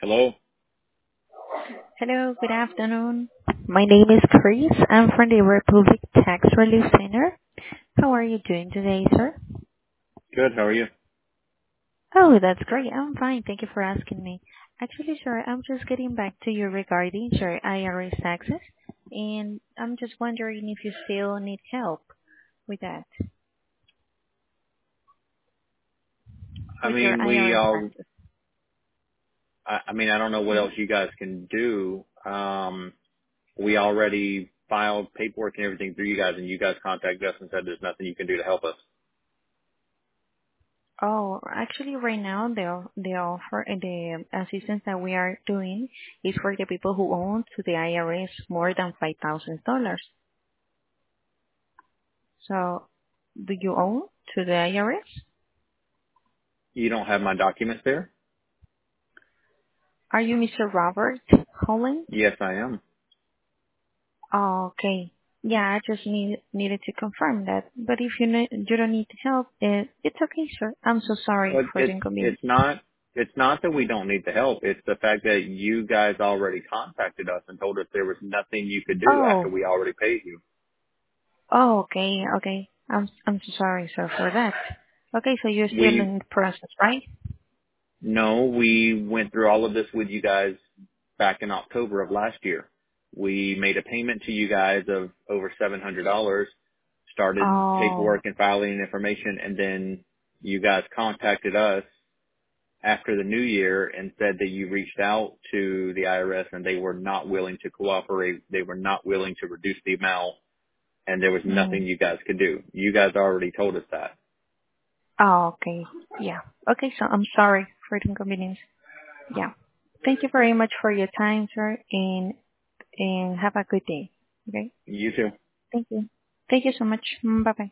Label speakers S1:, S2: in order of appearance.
S1: Hello.
S2: Hello, good afternoon. My name is Chris. I'm from the Republic Tax Relief Center. How are you doing today, sir?
S1: Good. How are you?
S2: Oh, that's great. I'm fine. Thank you for asking me. Actually, sir, I'm just getting back to you regarding your IRS taxes, and I'm just wondering if you still need help with that,
S1: I
S2: with your
S1: mean, we
S2: IRS
S1: all.
S2: taxes.
S1: I don't know what
S2: Mhm.
S1: else you guys can do. We already filed paperwork and everything through you guys, and you guys contacted us and said there's nothing you can do to help us.
S2: Oh, actually, right now the offer the assistance that we are doing is for the people who own to the IRS more than $5,000. So, do you own to the IRS?
S1: You don't have my documents there?
S2: Are you Mr. Robert Holland?
S1: Yes, I am.
S2: Oh, okay. Yeah, I just needed to confirm that. But if you don't need help, it's okay, sir. I'm so sorry
S1: But
S2: for the
S1: it's
S2: inconvenience.
S1: not. It's not that we don't need the help. It's the fact that you guys already contacted us and told us there was nothing you could do after
S2: Oh,
S1: we already paid you.
S2: okay, okay. I'm so sorry, sir, for that. Okay, so you're still
S1: We
S2: in the process, right?
S1: No, we went through all of this with you guys back in October of last year. We made a payment to you guys of over $700, started
S2: Oh,
S1: paperwork and filing information, and then you guys contacted us after the new year and said that you reached out to the IRS and they were not willing to cooperate. They were not willing to reduce the amount, and there was nothing
S2: mm.
S1: you guys could do. You guys already told us that.
S2: Oh, okay. Yeah. Okay, so I'm sorry for the inconvenience. Yeah. Thank you very much for your time, sir, and have a good day. Okay?
S1: You too.
S2: Thank you. Thank you so much. Bye-bye.